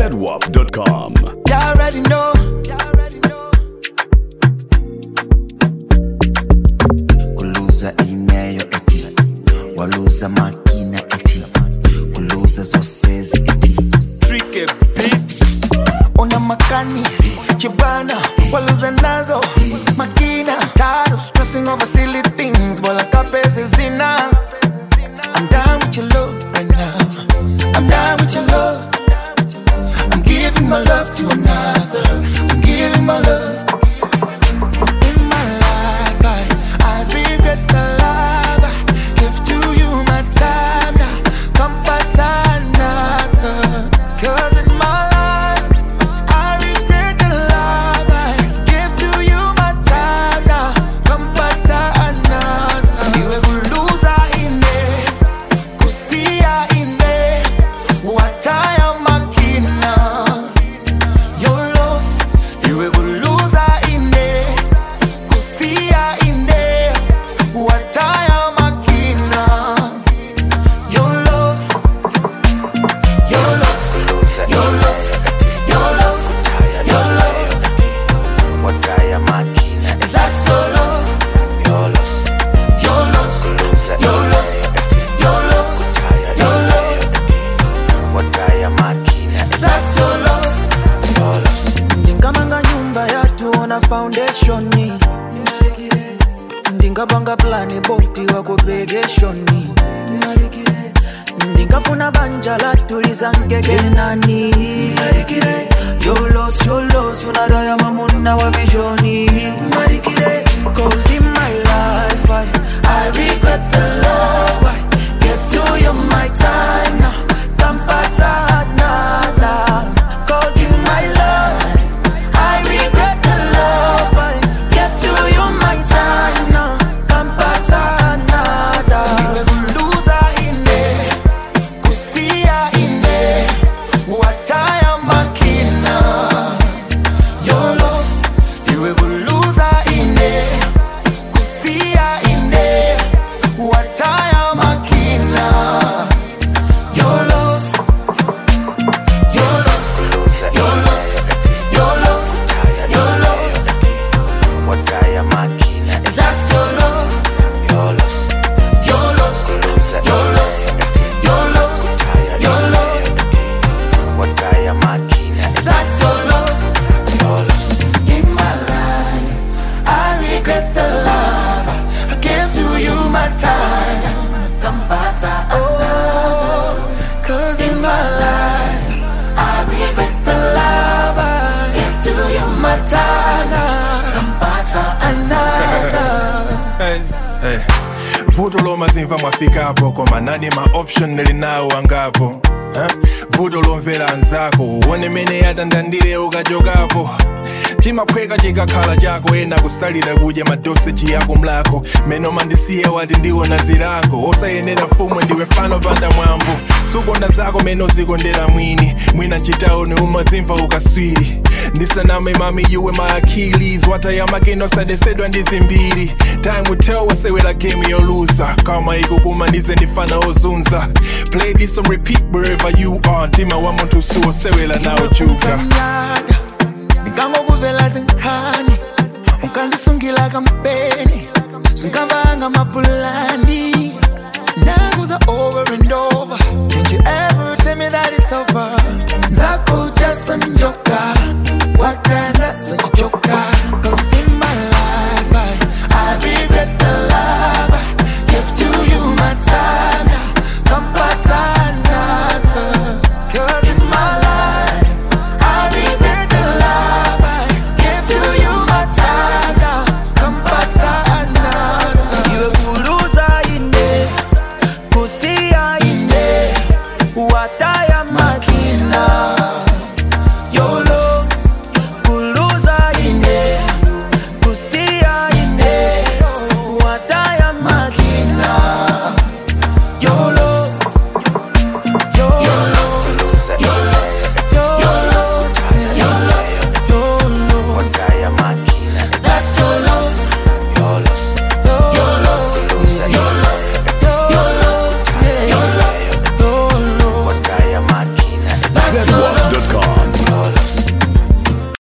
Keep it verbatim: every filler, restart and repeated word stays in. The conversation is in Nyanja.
zedwap dot com. You already know. Kuluza ineyo eti, waluza makina eti, kuluza zosezi eti. Tricky beats. Una makani, kibana, waluza nazo, makina. Tired of stressing over silly things, bola kapese zina. I'm down with your love right now. I'm down with your love. I'm giving my love to another. I'm giving my love. In my life, I, I regret the love I give to you my time now. Come back another. Cause in my life, I regret the love I give to you my time now. Come back another. You will lose in there. Kusia in there. What I am makina. You're lost. You will lose in there. Kusia in there. What I am makina. You're lost. You're lost. You're lost. You're lost. You're lost. What I am makina. That's so lost. You're lost. You're lost. You're lost. You're lost. You're lost. What I am makina. That's so lost. You're lost. Ndingamanga nyumba yatu ona foundation ni Ndingabanga plani boti wako begation ni Ndingafuna banja la tuliza ngege nani You're lost, you're lost, unadaya mamuna wa visioni Cause in my life I, I regret the love I gave to you my time now Tampata another Cause in my life I regret the love I gave to you my time now Tampata another You will lose in there. Kusia in there. What I am makina. You're lost. You will lose in there. Kusia in there. What I am makina. You're lost. You're lost. You're lost. You're lost. You're lost. What I am makina. That's your lost. You're lost. You're lost. You're lost. You're lost. You're lost. What I am makina. That's your lost. You're lost. In my life, I regret the love I gave to you my time. Oh, cause in my life, I regret the love I gave to you my time. Another. Hey, hey. Vuto lo mazimva mwafika hapo kwa manani ma option nelinao angapo huh? Vuto lo mvela anzako uone mene yata ndandile ukajokapo Chimapweka chikakhala chako ena kustalira kudya madoseji yako mlako Meno mandisiye wati ndiwo nazirako Osayenera fumwe ndiwe fano panda mwambo Sukonda zako meno zikondera mwini Mwina chitao ni umazimva ukaswiri Ndisaname mami yuwe my Achilles Watayamakino sadesedwa ndizimbiri Time will tell wasewela game yo loser Kama ikukuma ndize ndifana ozunza Play this on repeat wherever you are Ndima wa muntu suo sewela na ojuka Nikango kuvela zinkani Unkandisungila kampeni Sunkavanga mapulani Naguza over and over Did you ever